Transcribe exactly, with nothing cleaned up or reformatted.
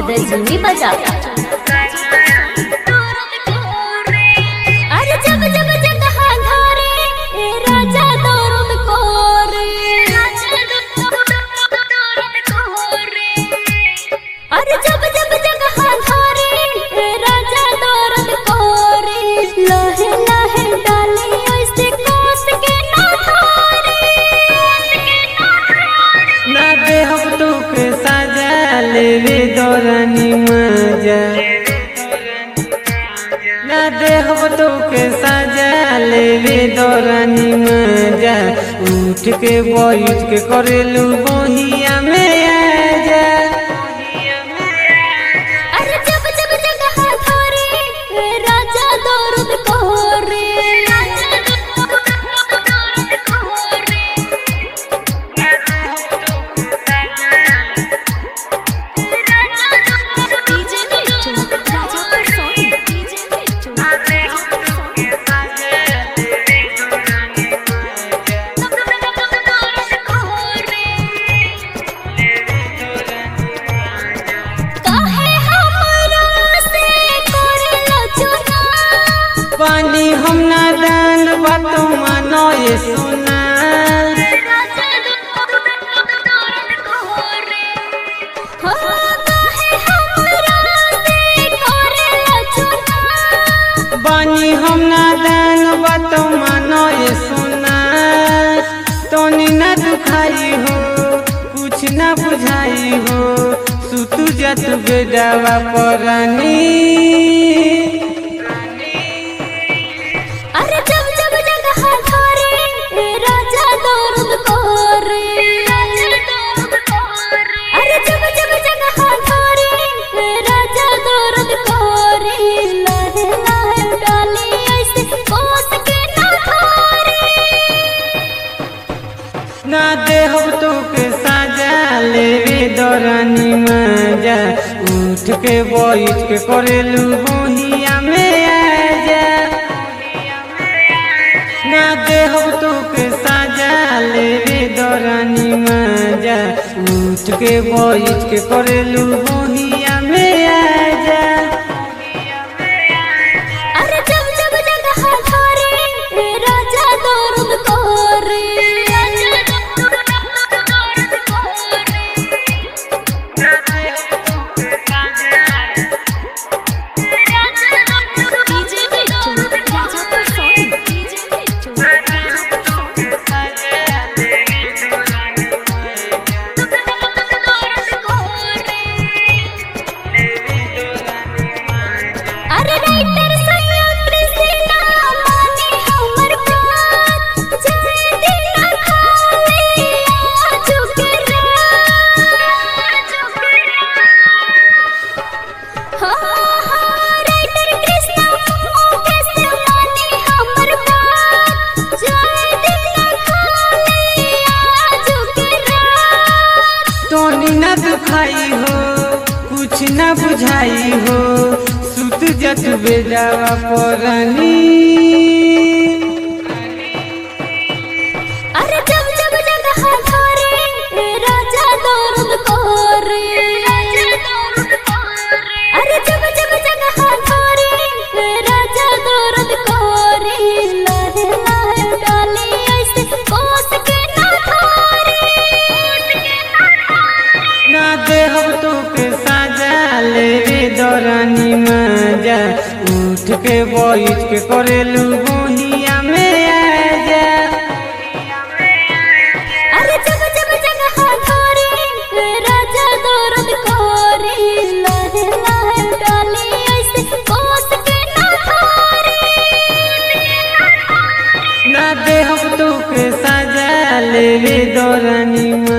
बेदर्जी बजा। अरे जब जब जगह धारे ए राजा दौरद कोरे, अरे जब जब जगह धारे ए राजा दौरद कोरे, लहे लहे डाले ऐसे कोस के ना धारे, ना दे हम तो के साजा लेवे दौरानी मजा, ना दे हम तो के साजा लेवे दौरानी मजा, उठ के बैठ के करेलू बहिया में आजा। अरे जब जब जगह धारे ए राजा दौरद कोरे, पानी हम ना दान बातों मानो ये सुना, पानी हम ना दान बातों मानो ये सुना, तोनी ना दुखाई हो कुछ ना बुझाई हो, सुतु जत बेदावा परानी। अरे जब जब जगह धारे ए राजा दौरद कोरे, अरे जब जब जगह धारे ए राजा दौरद कोरे, लहे लहे डाले ऐसे कोस के ना धारे, ना दे हम तो के साजा लेवे दौरानी मजा, उठ के बैठ के करेलू बहिया में आजा। ना दे हम तो के साजा लेवे दौरानी मजा, उठ के बैठ के करेलू बहिया में आजा। अरे जब जब जगह धारे ए राजा दौरद कोरे, अरे राइटर संयंत्र से ना माने हमर बात, जाए दिल खाली आजू के रात। हाँ हाँ राइटर कृष्णा मुकेश माने हमर बात, जाए दिल खाली आजू के रात। तोनी ना दुखाई हो कुछ ना बुझाई हो, सुत जत बेदावा परानी। अरे जब जब जगह धारे ए राजा दौरद कोरे, अरे जब जब जगह धारे ए राजा दौरद कोरे, लहे लहे डाले ऐसे कोस के ना धारे, ना दे हम तो के साजा लेवे दौरानी मजा, उठ के बैठ के करेलू बहिया में आजा। अरे जब जब जगह धारे ए राजा दौरद कोरे, लहे लहे डाले ऐसे कोस के ना धारे, ना दे हम तो के साजा लेवे दौरानी